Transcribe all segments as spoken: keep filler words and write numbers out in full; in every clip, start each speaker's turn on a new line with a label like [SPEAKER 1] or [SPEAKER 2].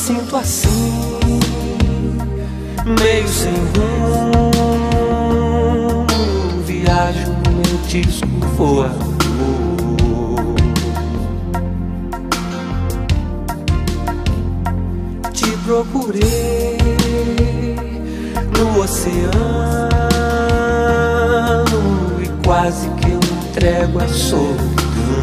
[SPEAKER 1] sinto assim, meio sem rumo. Viajo, meu disco voa. Te procurei no oceano e quase que eu entrego a solidão.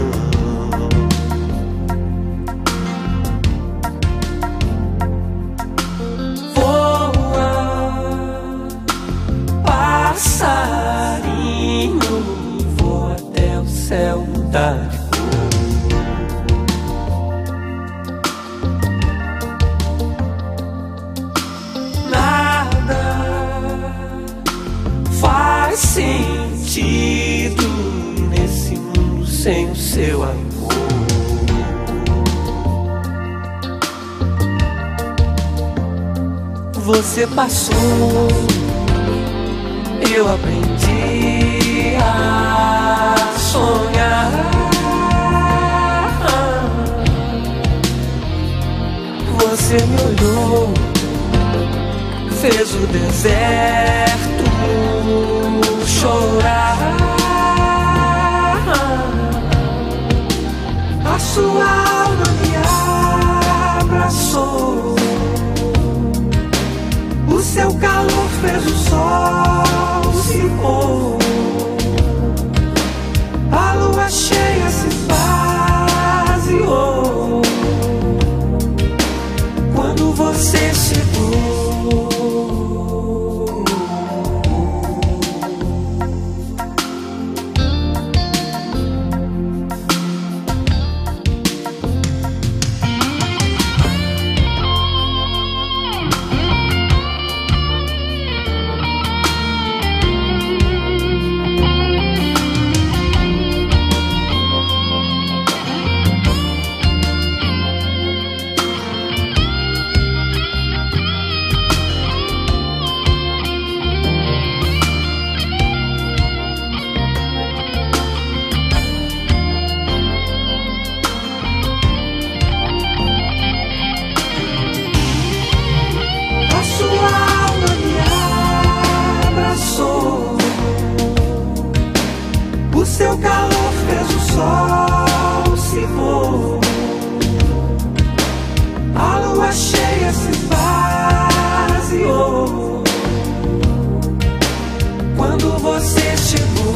[SPEAKER 1] Passarinho, vou até o céu mudar de cor. Nada faz sentido nesse mundo sem o seu amor. Você passou, eu aprendi a sonhar. Você me olhou, fez o deserto chorar. A sua alma me abraçou, o seu calor fez o sol se pôr, a lua cheia se esvaziou quando você chegou. O seu calor fez o sol se pôr, a lua cheia se esvaziou quando você chegou.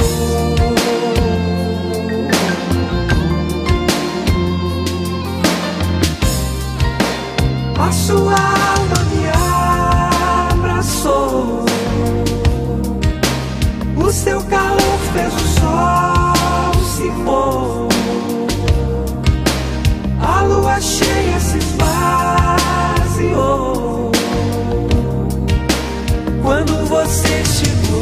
[SPEAKER 1] A sua alma me abraçou, o seu calor fez o sol se pôr, a lua cheia se esvaziou quando você chegou.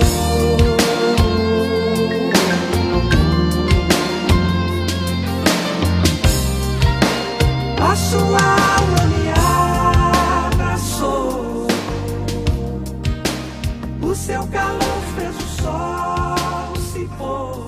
[SPEAKER 1] A sua alma me abraçou, o seu calor fez o sol se pôr,